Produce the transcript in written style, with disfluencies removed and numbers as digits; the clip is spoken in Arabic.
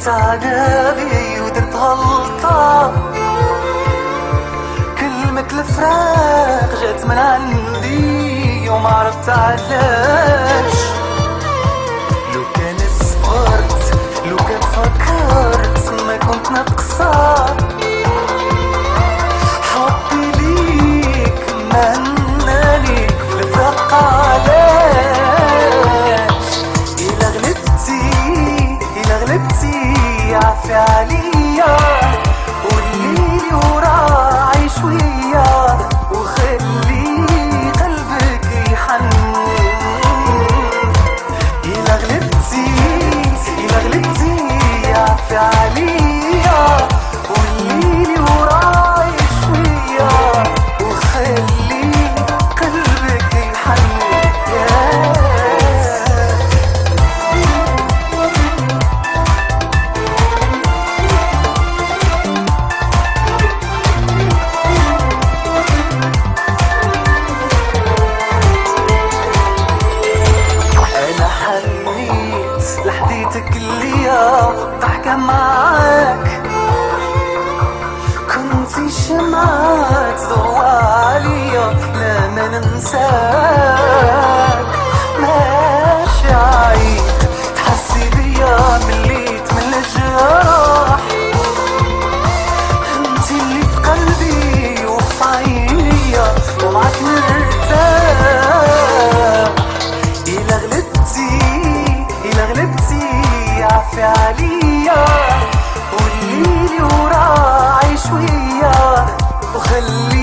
جيت عقابي ودرت غلطة، كلمة الفراق جات من عندي وما عرفت علاش. لو كان صبرت، لو كان فكرت ما كنت نتقصر. حبي ليك ما هناني الفراق علاش. إلا غلبتي عافي عليا، والليل وراعي شوية وخلي قلبك يحن. إلا غلبتي عافي عليا، والليل وراعي شوية وخلي قلبك يحن. لحديتك ليا ضحكة معاك، كنتي شمعة تضوى عليا لا ما ننساك. ماشي عيب تحسي بيا مليت من الجراح، انتي اللي في قلبي وفي عينيا ومعاك نرتاح. إلا غلبتي عافي عليا، والليل وراعي شوية وخلي